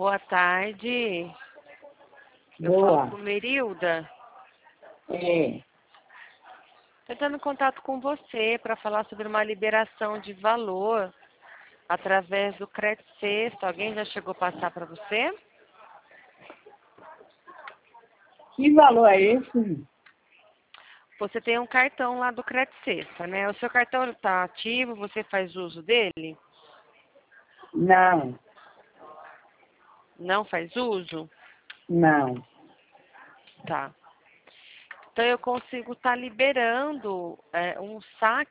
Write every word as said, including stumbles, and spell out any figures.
boa tarde. Eu Boa. falo com Merilda. É. Tentando contato com você para falar sobre uma liberação de valor através do Crédito Sexto. Alguém já chegou a passar para você? Que valor é esse? Você tem um cartão lá do Crédito Sexta, né? O seu cartão está ativo, você faz uso dele? Não, Não faz uso? não. Tá. Então eu consigo estar liberando é, um saque